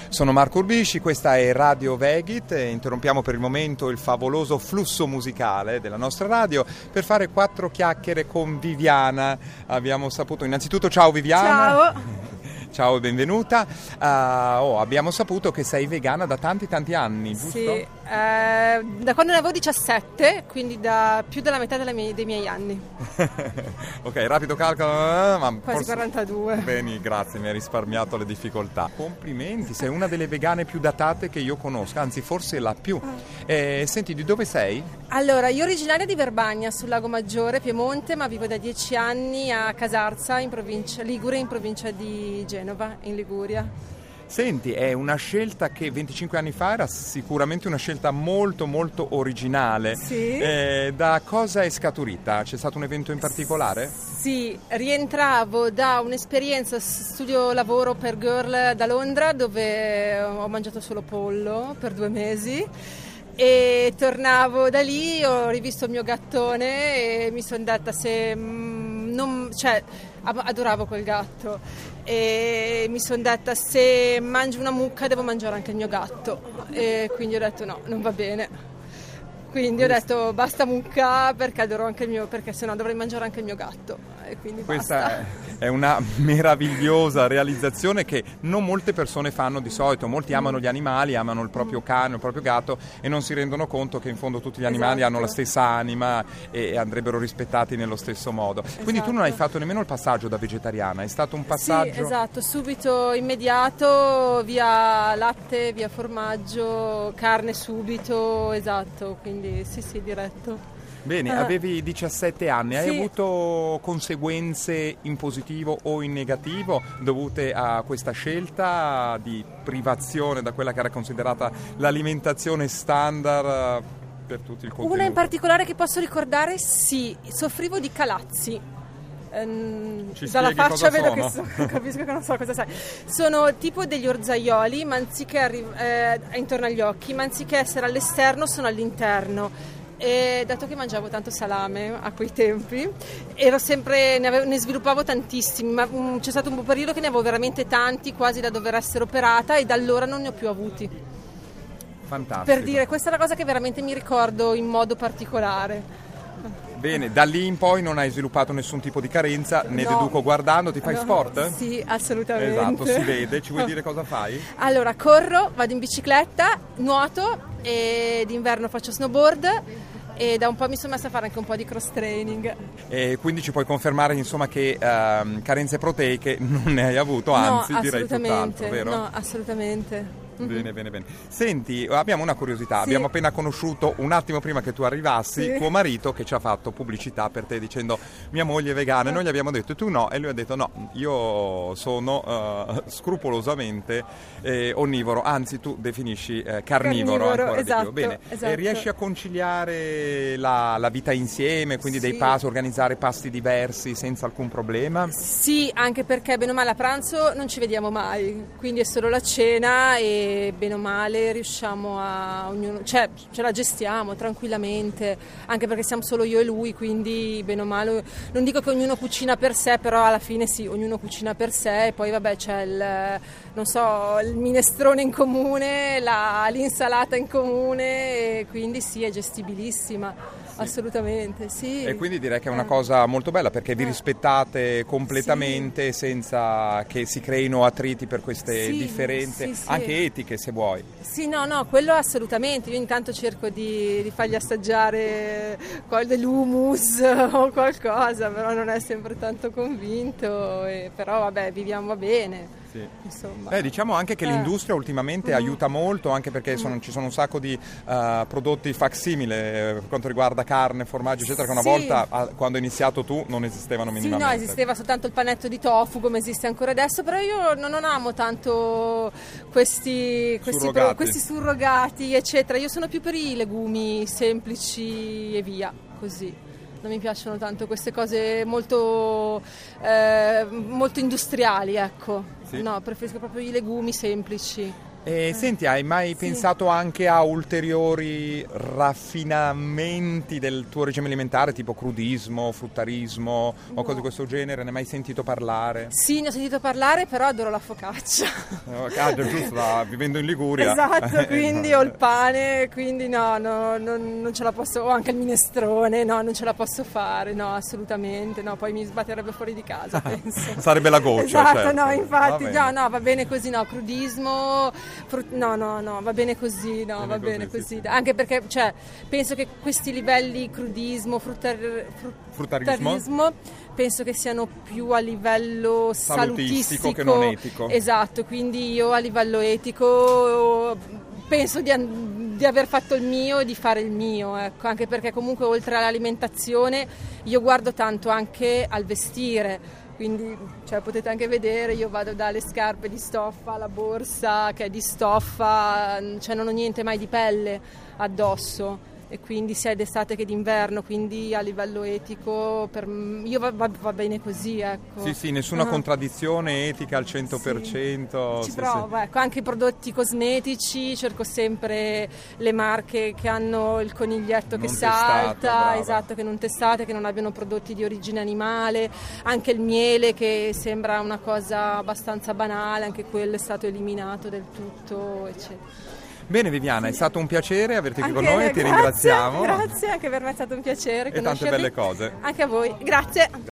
Sono Marco Urbisci, questa è Radio Vegit e interrompiamo per il momento il favoloso flusso musicale della nostra radio per fare 4 chiacchiere con Viviana. Abbiamo saputo, innanzitutto ciao Viviana. Ciao. Ciao e benvenuta. Abbiamo saputo che sei vegana da tanti anni, giusto? Sì, da quando ne avevo 17, quindi da più della metà dei miei anni. Ok, rapido calcolo, ma quasi 42. Bene, grazie, mi hai risparmiato le difficoltà. Complimenti, sei una delle vegane più datate che io conosca, anzi forse la più. Senti, di dove sei? Allora, io originaria di Verbagna, sul Lago Maggiore, Piemonte, ma vivo da 10 anni a Casarza, in provincia Ligure, in provincia di Genova, in Liguria. Senti, è una scelta che 25 anni fa era sicuramente una scelta molto originale. Sì. Da cosa è scaturita? C'è stato un evento in particolare? Sì, rientravo da un'esperienza studio-lavoro per Girl da Londra, dove ho mangiato solo pollo per 2 mesi. E tornavo da lì, ho rivisto il mio gattone e mi sono detta adoravo quel gatto e mi sono detta se mangio una mucca devo mangiare anche il mio gatto e quindi ho detto no, non va bene. Quindi ho detto basta mucca perché adoro anche il mio, perché sennò dovrei mangiare anche il mio gatto e quindi questa basta. È una meravigliosa realizzazione che non molte persone fanno di solito. Molti amano gli animali, amano il proprio cane, il proprio gatto e non si rendono conto che in fondo tutti gli animali hanno la stessa anima e andrebbero rispettati nello stesso modo. Quindi tu non hai fatto nemmeno il passaggio da vegetariana, è stato un passaggio... Sì, esatto, subito, immediato, via latte, via formaggio, carne subito, esatto, quindi sì, diretto. Bene, avevi 17 anni, hai Sì. avuto conseguenze in positivo o in negativo dovute a questa scelta di privazione da quella che era considerata l'alimentazione standard per tutti il contenuto? Una in particolare che posso ricordare, sì, soffrivo di calazzi. Dalla faccia vedo sono? che capisco che non so cosa sai. Sono tipo degli orzaioli, ma anziché intorno agli occhi, ma anziché essere all'esterno sono all'interno. E dato che mangiavo tanto salame a quei tempi, ne sviluppavo tantissimi, ma c'è stato un periodo che ne avevo veramente tanti, quasi da dover essere operata, e da allora non ne ho più avuti. Fantastico. Per dire, questa è la cosa che veramente mi ricordo in modo particolare. Bene, da lì in poi non hai sviluppato nessun tipo di carenza, ne No. deduco guardando. Ti fai No. sport? Sì, assolutamente. Esatto, si vede. Ci vuoi dire cosa fai? Allora, corro, vado in bicicletta, nuoto e d'inverno faccio snowboard e da un po' mi sono messa a fare anche un po' di cross training. E quindi ci puoi confermare insomma che carenze proteiche non ne hai avuto, anzi no, direi tutt'altro, vero? No, assolutamente. Bene. Senti, abbiamo una curiosità. Sì. Abbiamo appena conosciuto, un attimo prima che tu arrivassi, Sì. tuo marito che ci ha fatto pubblicità per te dicendo mia moglie è vegana. E noi gli abbiamo detto tu no, e lui ha detto no, io sono scrupolosamente onnivoro, anzi tu definisci carnivoro ancora esatto, di più. Bene, esatto. E riesci a conciliare la vita insieme, quindi dei pasti, organizzare pasti diversi senza alcun problema? Sì, anche perché bene o male a pranzo non ci vediamo mai, quindi è solo la cena e bene o male riusciamo ognuno, cioè ce la gestiamo tranquillamente, anche perché siamo solo io e lui, quindi bene o male, non dico che ognuno cucina per sé, però alla fine sì, ognuno cucina per sé e poi vabbè c'è il minestrone in comune, l'insalata in comune e quindi sì, è gestibilissima. Assolutamente, sì. E quindi direi che è una cosa molto bella perché vi rispettate completamente senza che si creino attriti per queste differenze, anche etiche se vuoi. Sì, no, quello assolutamente. Io intanto cerco di fargli assaggiare dell'hummus o qualcosa, però non è sempre tanto convinto, però vabbè, viviamo bene. Sì. Insomma. Diciamo anche che l'industria ultimamente aiuta molto, anche perché ci sono un sacco di prodotti facsimile per quanto riguarda carne, formaggio eccetera, che una volta quando hai iniziato tu non esistevano minimamente. Sì, no, esisteva soltanto il panetto di tofu come esiste ancora adesso, però io non amo tanto questi surrogati eccetera. Io sono più per i legumi semplici e via, così. Non mi piacciono tanto queste cose molto industriali, ecco. Sì. No, preferisco proprio i legumi semplici. Senti, hai mai pensato anche a ulteriori raffinamenti del tuo regime alimentare, tipo crudismo, fruttarismo o cose di questo genere? Ne hai mai sentito parlare? Sì, ne ho sentito parlare, però adoro la focaccia. Giusto, vivendo in Liguria. Esatto, quindi ho il pane, quindi no, non ce la posso, o anche il minestrone, no, non ce la posso fare, no, assolutamente, no, poi mi sbatterebbe fuori di casa, penso. Sarebbe la goccia, esatto, certo. No, infatti, no, va bene così, no, crudismo, no, va bene così, no, va bene così. Sì. Anche perché, cioè, penso che questi livelli crudismo, fruttarismo, penso che siano più a livello salutistico che non etico. Esatto, quindi io a livello etico penso di aver fatto il mio e di fare il mio, ecco, anche perché comunque oltre all'alimentazione io guardo tanto anche al vestire. Quindi cioè, potete anche vedere, io vado dalle scarpe di stoffa alla borsa che è di stoffa, cioè non ho niente mai di pelle addosso e quindi sia d'estate che d'inverno, quindi a livello etico io va bene così, ecco. Sì, nessuna contraddizione etica al 100%. Ci provo, ecco, anche i prodotti cosmetici, cerco sempre le marche che hanno il coniglietto che salta, esatto, che non testate, che non abbiano prodotti di origine animale, anche il miele che sembra una cosa abbastanza banale, anche quello è stato eliminato del tutto, eccetera. Bene Viviana, è stato un piacere averti qui con noi, ti ringraziamo. Grazie, anche per me è stato un piacere e tante belle cose. Anche a voi, grazie.